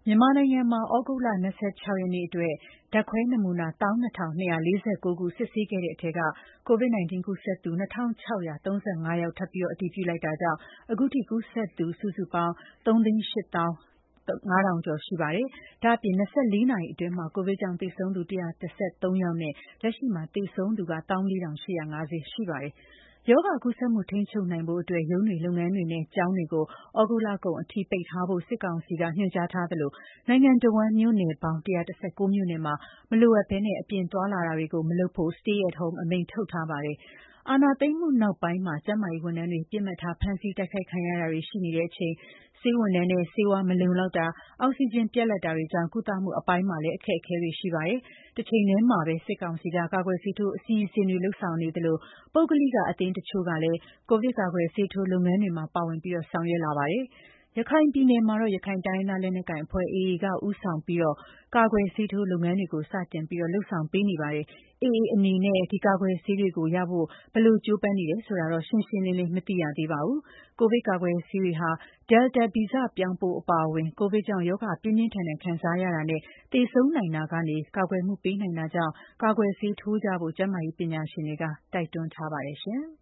မြန်မာနိုင်ငံမှာဩဂုတ်လ26ရက်နေ့အတွက်ဓာတ်ခွဲနမူနာ12249ခုစစ်ဆေးခဲ့တဲ့အထက်က COVID-19 ကူးစက်သူ2635ယောက်ထပ်ပြီးအတည်ပြုလိုက်တာကြောင့်အခုထိကူးစက်သူစုစုပေါင်း3,850,000 ကျော်ရှိပါတယ်။ဒါ့အပြင်24နာရီအတွင်းမှာကိုဗစ်ကြောင့်သေဆုံးသူ113ယောက်နဲ့လက်ရှိမှာသေဆုံးသူ14,850 ရှိပါတယ်။ရောဂါကူးစက်မှုထိန်းချုပ်နိုင်ဖို့အတွက်ရုံးတွေလုပ်ငန်းတွေနဲ့ကျောင်းတွေကိုဩဂုတ်လကုန်အထိပိတ်ထားဖို့စစ်ကောင်စီကညွှန်ကြားထားသလိုနိုင်ငံတော်ဝန်မြို့နယ်ပေါင်း119မြို့နယ်မှာမလိုအပ်ဘဲအပြင်သွားလာတာတွေကိုမလုပ်ဖို့ Stay at Home အမိန့်ထုတ်ထားပါတယ်။အာဏာသိမ်းမှုနောက်ပိုင်းမှာကျန်းမာရေးဝန်ထမ်းတွေပစ်မှတ်ထားဖမ်းဆီးတိုက်ခိုက်ခံရတာတွေရှိနေချိန်ဆေးဝန်ထမ်းနဲ့ဆေးဝါးမလုံလောက်တာအောက်ဆီဂျင်ပြတ်လတ်တာတွေကြောင့်ကုသမှုအပိုင်းမှာလည်းအခက်အခဲတွေရှိပါတယ်။တချိန်တည်းမှာပဲစစ်ကောင်စီကကာကွယ်ဆေးထိုးအစီအစဉ်တွေလုပ်ဆောင်နေသလိုပုဂ္ဂလိကအသင်းတချို့ကလည်းကိုဗစ်ကာကွယ်ဆေးထိုးလုပ်ငန်းတွေမှာပါဝင်ဆောင်ရွက်လာပါတယ်။ရခိုင်ပြည်နယ်မှာတော့ရခိုင်တိုင်းရင်းသားလက်နက်ကိုင်အဖွဲ့ AA ကဦးဆောင်ပြီးကာကွယ်ဆေးထိုးလုပ်ငန်းတွေကိုစတင်လုပ်ဆောင်ပေးနေပါတယ်။ AA အနေနဲ့ဒီကာကွယ်ဆေးတွေကိုရဖို့ဘယ်လိုကြိုးပမ်းနေတယ်ဆိုတာတော့ရှင်းရှင်းလင်းလင်းမသိရသေးပါဘူး။ကိုဗစ်ကာကွယ်ဆေးတွေဟာ Delta ဗီဇပြောင်းပိုးအပါအဝင်ကိုဗစ်ကြောင့်ရောဂါပြင်းပြင်းထန်ထန်ခံစားရတာနဲ့သေဆုံးနိုင်တာကနေကာကွယ်မှုပေးနိုင်တာကြောင့်ကာကွယ်ဆေးထိုးကြဖို့ကျန်းမာရေးပညာရှင်တွေကတိုက်တွန်းထားပါတယ်ရှင်။